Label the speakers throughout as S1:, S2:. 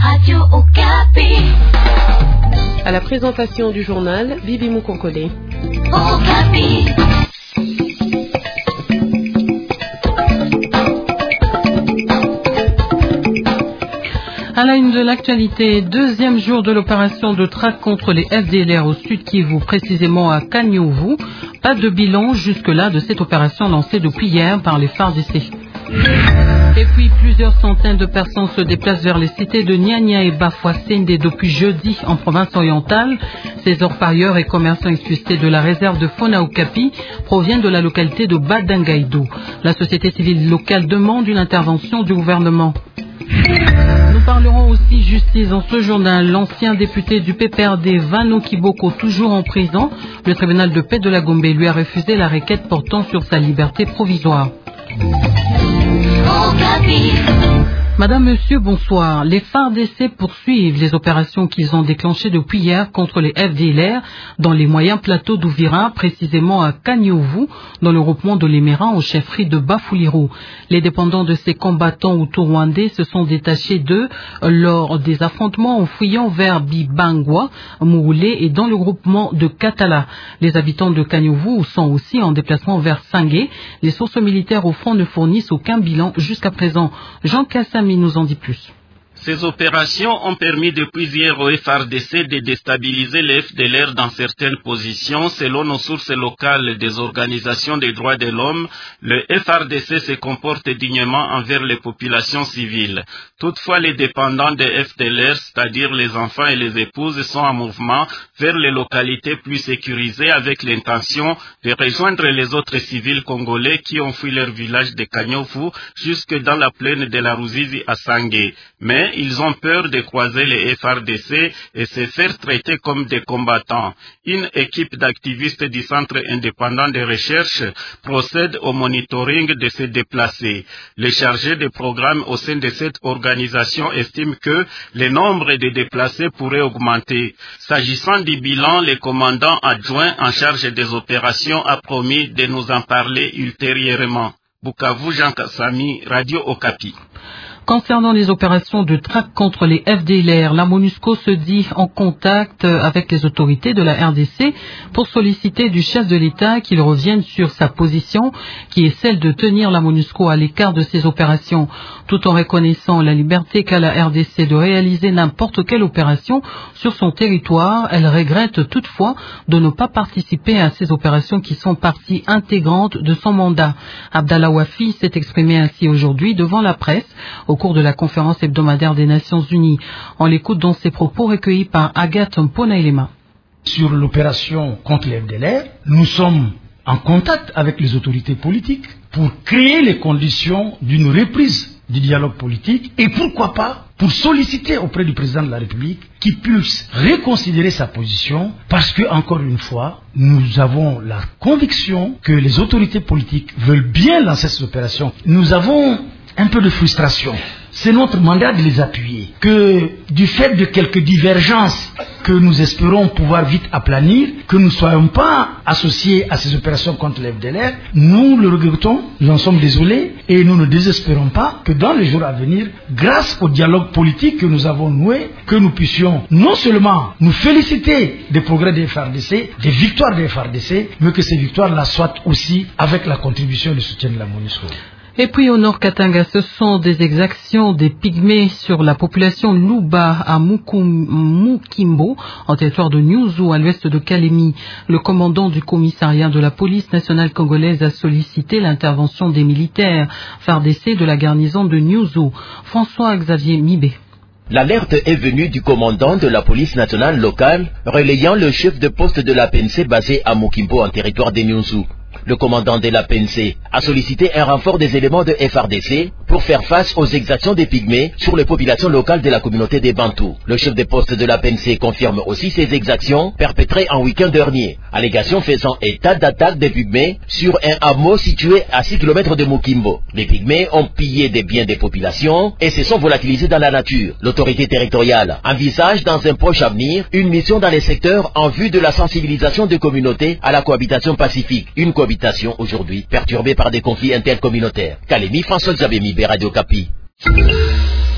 S1: Radio Okapi.
S2: À la présentation du journal, Bibi Moukonkole.
S1: Okapi.
S3: À la une de l'actualité, deuxième jour de l'opération de traque contre les FDLR au Sud Kivu, précisément à Kanyovu. Pas de bilan jusque-là de cette opération lancée depuis hier par les FARDC. Et puis plusieurs centaines de personnes se déplacent vers les cités de Nyanya et Bafouassende depuis jeudi en province orientale. Ces orpailleurs et commerçants exfustés de la réserve de Fona Okapi proviennent de la localité de Badangaïdou. La société civile locale demande une intervention du gouvernement. Nous parlerons aussi justice dans ce journal. L'ancien député du PPRD, Vano Kiboko, toujours en prison. Le tribunal de paix de la Gombe lui a refusé la requête portant sur sa liberté provisoire. Madame, Monsieur, bonsoir. Les FARDC poursuivent les opérations qu'ils ont déclenchées depuis hier contre les FDLR dans les moyens plateaux d'Ouvira, précisément à Kanyovu, dans le groupement de l'Émirat en chefferie de Bafouliru. Les dépendants de ces combattants outou-rwandais se sont détachés d'eux lors des affrontements en fuyant vers Bibangwa, Mouroulé et dans le groupement de Katala. Les habitants de Kanyovu sont aussi en déplacement vers Sangé. Les sources militaires au front ne fournissent aucun bilan jusqu'à présent. Jean Kassami nous en dit plus.
S4: Ces opérations ont permis depuis hier au FARDC de déstabiliser les FDLR dans certaines positions. Selon nos sources locales des organisations des droits de l'homme, le FARDC se comporte dignement envers les populations civiles. Toutefois, les dépendants des FDLR, c'est-à-dire les enfants et les épouses, sont en mouvement vers les localités plus sécurisées avec l'intention de rejoindre les autres civils congolais qui ont fui leur village de Kanyovu jusque dans la plaine de la Ruzizi à Sangé. Mais ils ont peur de croiser les FARDC et se faire traiter comme des combattants. Une équipe d'activistes du Centre indépendant de recherche procède au monitoring de ces déplacés. Les chargés de programme au sein de cette organisation estiment que le nombre de déplacés pourrait augmenter. S'agissant du bilan, le commandant adjoint en charge des opérations a promis de nous en parler ultérieurement. Bukavu, Jean Kassami, Radio Okapi.
S3: Concernant les opérations de traque contre les FDLR, la MONUSCO se dit en contact avec les autorités de la RDC pour solliciter du chef de l'État qu'il revienne sur sa position, qui est celle de tenir la MONUSCO à l'écart de ces opérations, tout en reconnaissant la liberté qu'a la RDC de réaliser n'importe quelle opération sur son territoire. Elle regrette toutefois de ne pas participer à ces opérations qui sont partie intégrante de son mandat. Abdallah Wafi s'est exprimé ainsi aujourd'hui devant la presse au cours de la conférence hebdomadaire des Nations Unies. On l'écoute dans ses propos recueillis par Agathe Mponailema.
S5: Sur l'opération contre les FDLR, nous sommes en contact avec les autorités politiques pour créer les conditions d'une reprise du dialogue politique et pourquoi pas pour solliciter auprès du président de la République qu'il puisse reconsidérer sa position parce que, encore une fois, nous avons la conviction que les autorités politiques veulent bien lancer cette opération. Nous avons un peu de frustration. C'est notre mandat de les appuyer. Que du fait de quelques divergences que nous espérons pouvoir vite aplanir, que nous ne soyons pas associés à ces opérations contre les FDLR, nous le regrettons, nous en sommes désolés et nous ne désespérons pas que dans les jours à venir, grâce au dialogue politique que nous avons noué, que nous puissions non seulement nous féliciter des progrès des FARDC, des victoires des FARDC, mais que ces victoires-là soient aussi avec la contribution et le soutien de la MONUSCO.
S3: Et puis au nord Katanga, ce sont des exactions des pygmées sur la population Luba à Mukimbo, en territoire de Nyuzu, à l'ouest de Kalemi. Le commandant du commissariat de la police nationale congolaise a sollicité l'intervention des militaires FARDC de la garnison de Nyuzu. François-Xavier Mibé.
S6: L'alerte est venue du commandant de la police nationale locale, relayant le chef de poste de la PNC basé à Mukimbo en territoire de Nyuzu. Le commandant de la PNC a sollicité un renfort des éléments de FARDC pour faire face aux exactions des pygmées sur les populations locales de la communauté des Bantous. Le chef de poste de la PNC confirme aussi ces exactions perpétrées en week-end dernier. Allégation faisant état d'attaque des pygmées sur un hameau situé à 6 km de Mukimbo. Les pygmées ont pillé des biens des populations et se sont volatilisés dans la nature. L'autorité territoriale envisage dans un proche avenir une mission dans les secteurs en vue de la sensibilisation des communautés à la cohabitation pacifique. Une cohabitation aujourd'hui perturbée par des conflits intercommunautaires. Kalemi, François-Xavier Mibé, Radio Okapi.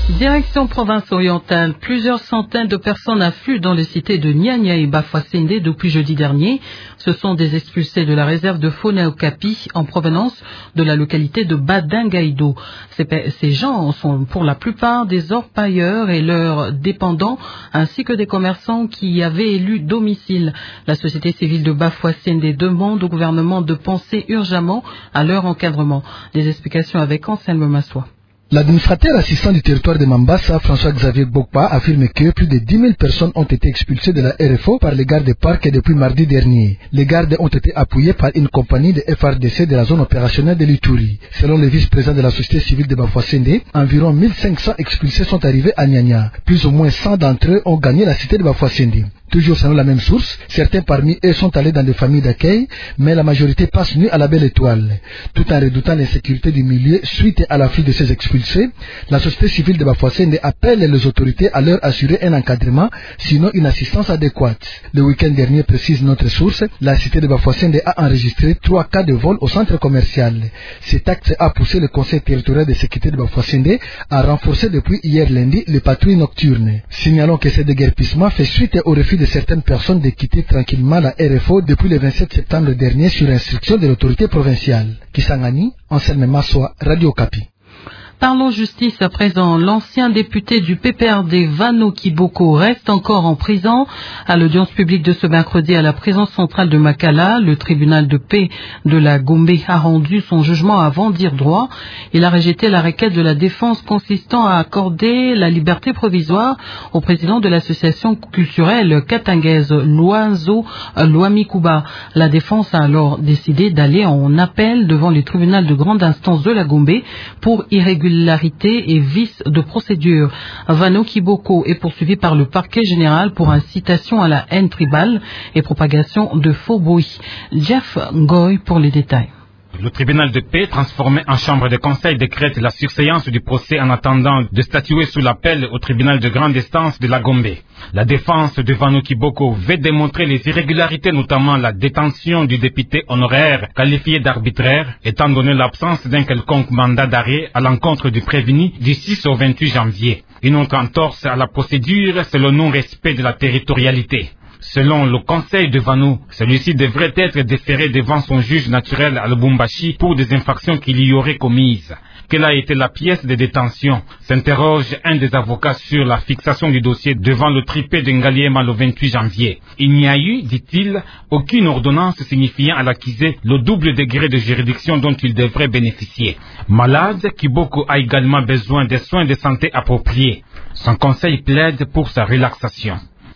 S3: Direction province orientale, plusieurs centaines de personnes affluent dans les cités de Nyanya et Bafouassende depuis jeudi dernier. Ce sont des expulsés de la réserve de faune à Okapi en provenance de la localité de Badingaïdo. Ces gens sont pour la plupart des orpailleurs et leurs dépendants ainsi que des commerçants qui y avaient élu domicile. La société civile de Bafouassende demande au gouvernement de penser urgemment à leur encadrement. Des explications avec Anselme Massoua.
S7: L'administrateur assistant du territoire de Mambasa, François-Xavier Bokpa, affirme que plus de 10 000 personnes ont été expulsées de la RFO par les gardes des parcs depuis mardi dernier. Les gardes ont été appuyés par une compagnie de FRDC de la zone opérationnelle de l'Ituri. Selon le vice-président de la société civile de Bafouassende, environ 1500 expulsés sont arrivés à Nyanya. Plus ou moins 100 d'entre eux ont gagné la cité de Bafouassende. Toujours selon la même source, certains parmi eux sont allés dans des familles d'accueil, mais la majorité passe nue à la Belle Étoile. Tout en redoutant l'insécurité du milieu suite à l'afflux de ces expulsés, la société civile de Bafouassende appelle les autorités à leur assurer un encadrement, sinon une assistance adéquate. Le week-end dernier, précise notre source, la cité de Bafouassende a enregistré 3 cas de vol au centre commercial. Cet acte a poussé le conseil territorial de sécurité de Bafouassende à renforcer depuis hier lundi les patrouilles nocturnes. Signalons que ce déguerpissement fait suite au refus de certaines personnes de quitter tranquillement la RFO depuis le 27 septembre dernier sur instruction de l'autorité provinciale. Kisangani, Anselme Massoua, Radio Okapi.
S3: Parlons justice à présent. L'ancien député du PPRD, Vano Kiboko, reste encore en prison. À l'audience publique de ce mercredi à la prison centrale de Makala, le tribunal de paix de la Gombe a rendu son jugement avant dire droit. Il a rejeté la requête de la défense consistant à accorder la liberté provisoire au président de l'association culturelle katangaise Loazo Loamikuba. La défense a alors décidé d'aller en appel devant le tribunal de grande instance de la Gombe pour irrégularité et vice de procédure. Vano Kiboko est poursuivi par le parquet général pour incitation à la haine tribale et propagation de faux bruits. Jeff Ngoy pour les détails.
S8: Le tribunal de paix, transformé en chambre de conseil, décrète la surséance du procès en attendant de statuer sous l'appel au tribunal de grande instance de la Gombe. La défense de Vano Kiboko veut démontrer les irrégularités, notamment la détention du député honoraire qualifié d'arbitraire, étant donné l'absence d'un quelconque mandat d'arrêt à l'encontre du prévenu du 6 au 28 janvier. Une autre entorse à la procédure, c'est le non-respect de la territorialité. Selon le conseil de Vano, celui-ci devrait être déféré devant son juge naturel à Lubumbashi pour des infractions qu'il y aurait commises. Quelle a été la pièce de détention? S'interroge un des avocats sur la fixation du dossier devant le tripé de Ngaliema le 28 janvier. Il n'y a eu, dit-il, aucune ordonnance signifiant à l'accusé le double degré de juridiction dont il devrait bénéficier. Malade, Kiboko a également besoin des soins de santé appropriés. Son conseil plaide pour sa relaxation.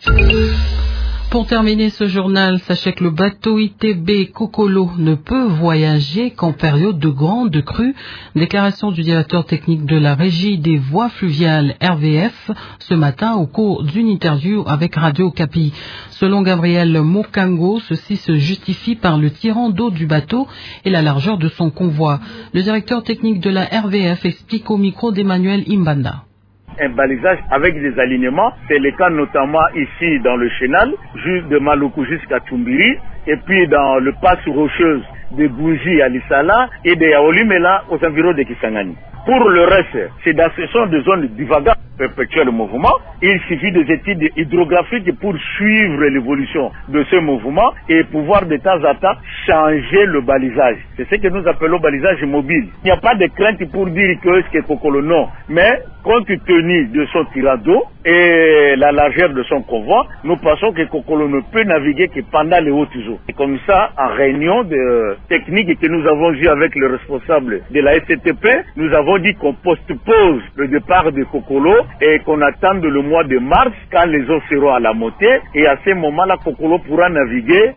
S3: Pour terminer ce journal, sachez que le bateau ITB Kokolo ne peut voyager qu'en période de grande crue. Déclaration du directeur technique de la régie des voies fluviales RVF ce matin au cours d'une interview avec Radio Okapi. Selon Gabriel Mokango, ceci se justifie par le tirant d'eau du bateau et la largeur de son convoi. Le directeur technique de la RVF explique au micro d'Emmanuel Imbanda.
S9: Un balisage avec des alignements, c'est le cas notamment ici dans le chenal, de Maluku jusqu'à Tumbiri, et puis dans le passe rocheuse de Bougie à Lissala et de Yaolimela aux environs de Kisangani. Pour le reste, c'est dans ce sont des zones divagables perpétuer le mouvement. Il suffit des études hydrographiques pour suivre l'évolution de ce mouvement et pouvoir de temps à temps changer le balisage. C'est ce que nous appelons balisage mobile. Il n'y a pas de crainte pour dire que c'est Kokolo, non. Mais compte tenu de son tirant d'eau et la largeur de son convoi, nous pensons que Kokolo ne peut naviguer que pendant les hautes eaux. Et comme ça, en réunion de technique que nous avons eu avec le responsable de la STP, nous avons dit qu'on postpose le départ de Kokolo et qu'on attende le mois de mars quand les eaux seront à la montée et à ce moment-là, Kokolo pourra naviguer.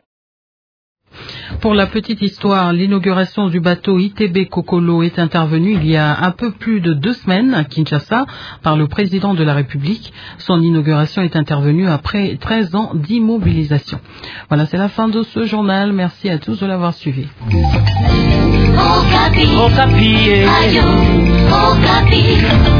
S3: Pour la petite histoire, l'inauguration du bateau ITB Kokolo est intervenue il y a un peu plus de 2 semaines à Kinshasa par le président de la République. Son inauguration est intervenue après 13 ans d'immobilisation. Voilà, c'est la fin de ce journal. Merci à tous de l'avoir suivi.
S1: Okapi. Okapi.